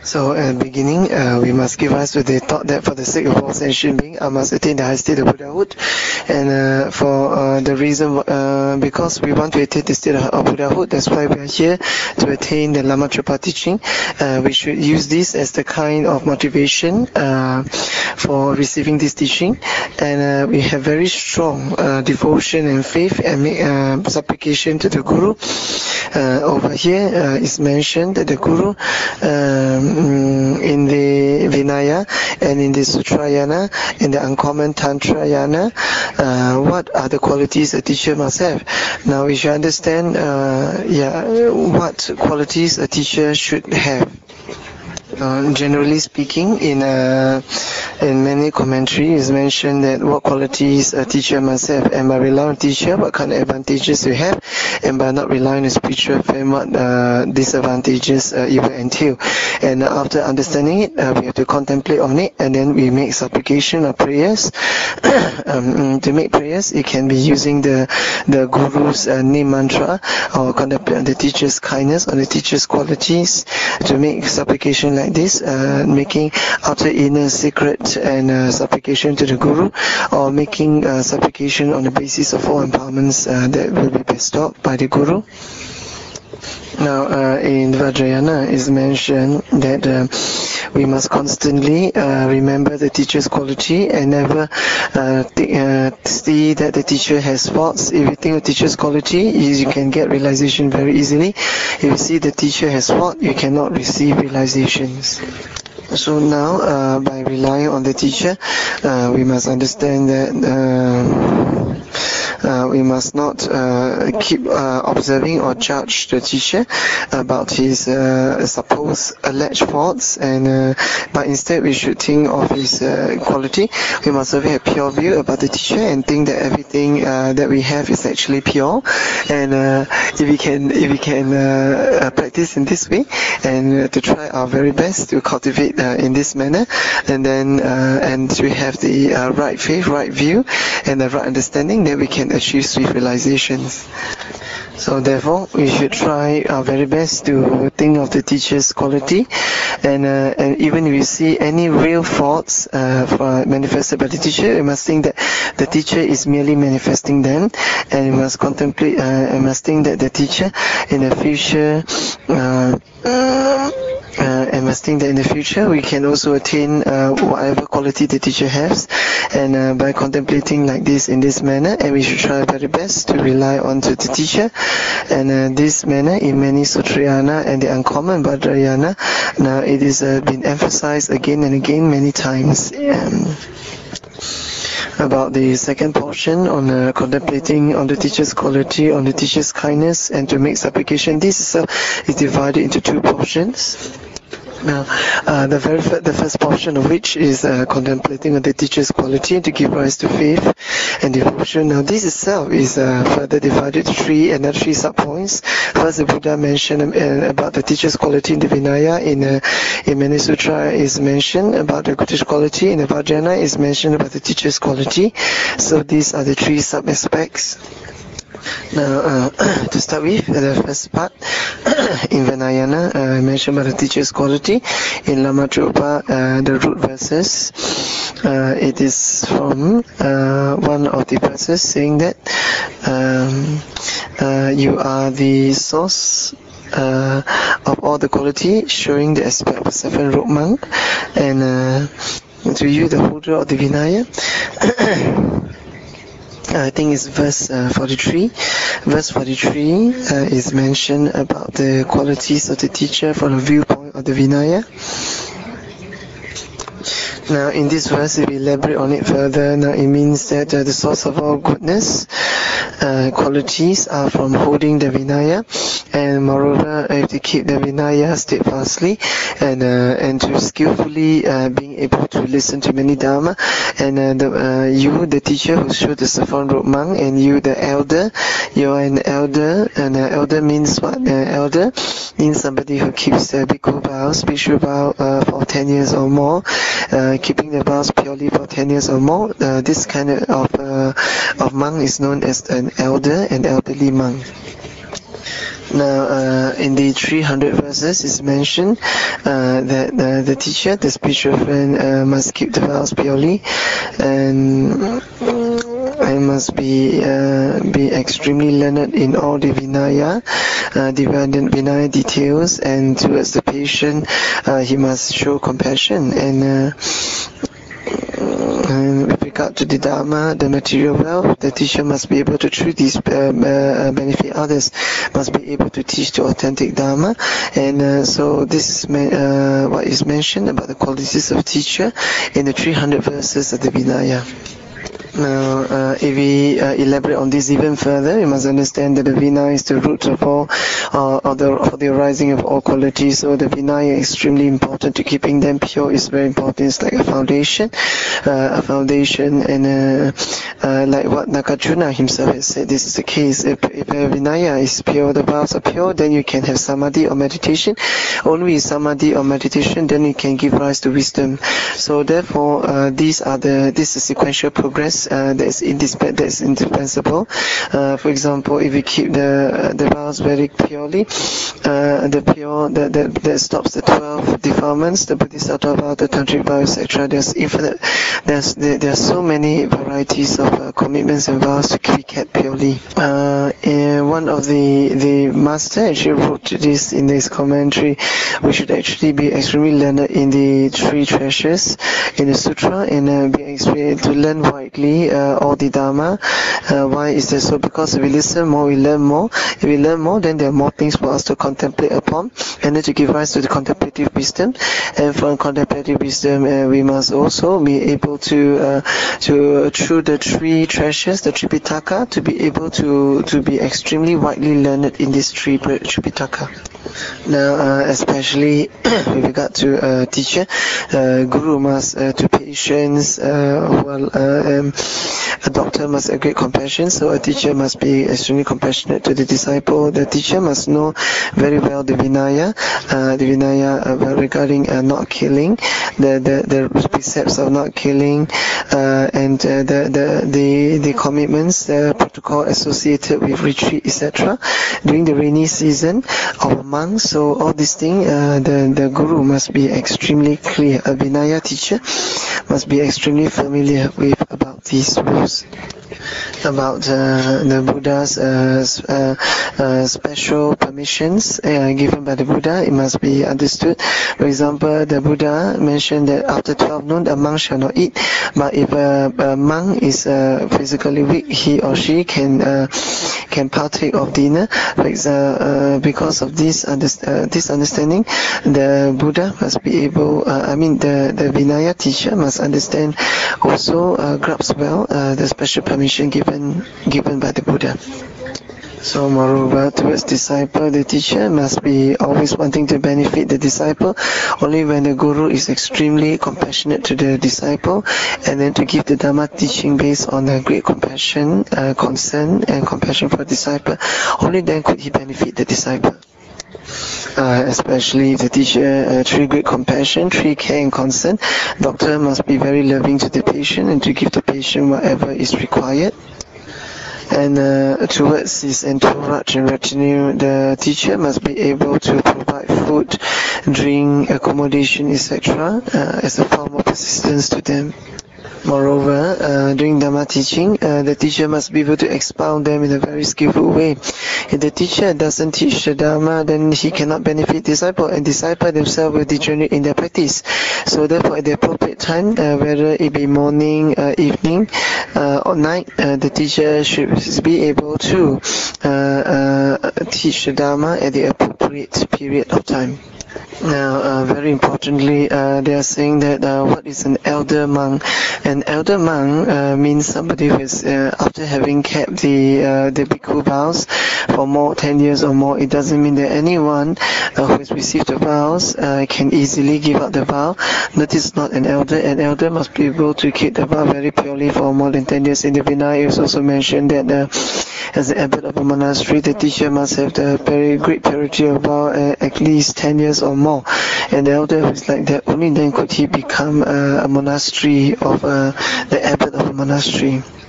So at the beginning, we must give rise to the thought that for the sake of all sentient being, I must attain the high state of Buddhahood. And for the reason, because we want to attain the state of Buddhahood, that's why we are here to attain the Lama Zopa teaching. We should use this as the kind of motivation for receiving this teaching. And we have very strong devotion and faith and make supplication to the Guru. Over here is mentioned that the Guru in the Vinaya and in the Sutrayana, in the Uncommon Tantrayana, what are the qualities a teacher must have? Now we should understand what qualities a teacher should have. Generally speaking, in many commentaries, it's mentioned that what qualities a teacher must have, and by relying on teacher, what kind of advantages you have, and by not relying on spiritual fame, what disadvantages it will entail. And after understanding it, we have to contemplate on it, and then we make supplication or prayers. To make prayers, it can be using the Guru's name mantra, or contemplate on the teacher's kindness, or the teacher's qualities, to make supplication like this, making outer inner secret and supplication to the Guru, or making supplication on the basis of all empowerments that will be bestowed by the Guru. Now, in Vajrayana is mentioned that we must constantly remember the teacher's quality and never see that the teacher has faults. If you think of teacher's quality, you can get realization very easily. If you see the teacher has fault, you cannot receive realizations. So now, by relying on the teacher, we must understand that we must not keep observing or judge the teacher about his supposed alleged faults, but instead we should think of his quality. We must have a pure view about the teacher and think that everything that we have is actually pure. And if we can practice in this way, and to try our very best to cultivate in this manner, and then and to have the right faith, right view, and the right understanding, then we can achieve swift realizations. So therefore, we should try our very best to think of the teacher's quality, and even if we see any real faults manifested by the teacher, we must think that the teacher is merely manifesting them, and we must contemplate and must think that the teacher in the future and must think that in the future we can also attain whatever quality the teacher has, and by contemplating like this in this manner, and we should try our very best to rely on to the teacher. And this manner in many Sutrayana and the Uncommon Vajrayana, now it is been emphasized again and again many times. About the second portion on contemplating on the teacher's quality, on the teacher's kindness, and to make supplication, this is divided into two portions. Now, the first portion of which is contemplating on the teacher's quality to give rise to faith and devotion. Now, this itself is further divided to another three sub-points. First, the Buddha mentioned about the teacher's quality in the Vinaya. In Mani Sutra is mentioned about the teacher's quality. In the Vajrayana is mentioned about the teacher's quality. So these are the three sub-aspects. Now, to start with, the first part, in Vinayana, I mentioned about the teacher's quality. In Lama Zopa, the root verses, it is from one of the verses saying that you are the source of all the quality, showing the aspect of a seven-robed monk, and to you, the holder of the Vinaya. I think it's verse 43. Verse 43 is mentioned about the qualities of the teacher from the viewpoint of the Vinaya. Now, in this verse, if we elaborate on it further, now it means that the source of all goodness qualities are from holding the Vinaya, and moreover, if to keep the Vinaya steadfastly, and to skillfully being able to listen to many Dharma, and you, the teacher who showed the seven-robed monk, and you, the elder, you are an elder, and elder means what? Elder means somebody who keeps the bhikkhu vows, bhikshu vow for 10 years or more, keeping the vows purely for 10 years or more. This kind of monk is known as an elder, an elderly monk. Now, in the 300 verses, it's mentioned that the teacher, the spiritual friend, must keep the vows purely, and must be extremely learned in all the Vinaya, the Vinaya details, and towards the patient, he must show compassion, and with regard to the Dharma, the material wealth, the teacher must be able to truly benefit others, must be able to teach the authentic Dharma, and so this is what is mentioned about the qualities of teacher in the 300 verses of the Vinaya. Now, if we elaborate on this even further, we must understand that the Vinaya is the root of all, for the arising of all qualities. So the Vinaya is extremely important. To keeping them pure is very important. It's like a foundation, and like what Nagarjuna himself has said, this is the case. If a Vinaya is pure, the vows are pure, then you can have samadhi or meditation. Only with samadhi or meditation, then it can give rise to wisdom. So therefore, this is sequential progress. That's indispensable. For example, if we keep the vows very purely, that stops the 12 defilements, the Bodhisattva vow, the tantric vow, etc. There's infinite. There are so many varieties of commitments and vows to be kept purely. One of the master actually wrote this in his commentary. We should actually be extremely learned in the three treasures in the sutra, and be experienced to learn widely all the Dharma. Why is that so? Because if we listen more, we learn more. If we learn more, then there are more things for us to contemplate upon, and then to give rise to the contemplative wisdom. And from contemplative wisdom, we must also be able to through the three treasures, the Tripitaka, to be able to be extremely widely learned in this Tripitaka. Now, especially with regard to teacher, guru must to patients, a doctor must have great compassion, so a teacher must be extremely compassionate to the disciple. The teacher must know very well the Vinaya regarding not killing, the precepts of not killing, and the commitments, the protocol associated with retreat, etc. during the rainy season of a monk. So all these things, the guru must be extremely clear. A Vinaya teacher must be extremely familiar with about these rules. About the Buddha's special permissions given by the Buddha, it must be understood. For example, the Buddha mentioned that after 12 noon, a monk shall not eat. But if a monk is physically weak, he or she can partake of dinner. Because of this understanding, the Buddha must be able. The Vinaya teacher must understand also grasp well the special permission given by the Buddha. So moreover, towards disciple, the teacher must be always wanting to benefit the disciple. Only when the guru is extremely compassionate to the disciple, and then to give the Dhamma teaching based on a great compassion, concern and compassion for the disciple, only then could he benefit the disciple. Especially if the teacher treat great compassion, treat care and concern, doctor must be very loving to the patient and to give the patient whatever is required. And towards his entourage and retinue, the teacher must be able to provide food, drink, accommodation, etc. As a form of assistance to them. Moreover, during Dhamma teaching, the teacher must be able to expound them in a very skillful way. If the teacher doesn't teach the Dhamma, then he cannot benefit disciple, and disciple themselves will degenerate in their practice. So therefore, at the appropriate time, whether it be morning, evening, or night, the teacher should be able to teach the Dhamma at the appropriate period of time. Now, very importantly, they are saying that what is an elder monk? An elder monk means somebody who is, after having kept the bhikkhu vows for more 10 years or more. It doesn't mean that anyone who has received the vows can easily give up the vow. That is not an elder. An elder must be able to keep the vow very purely for more than 10 years. In the Vinaya, it is also mentioned that as the abbot of a monastery, the teacher must have the very great purity of vow at least 10 years or more. And the elder who is like that, only then could he become a monastery of the abbot of a monastery.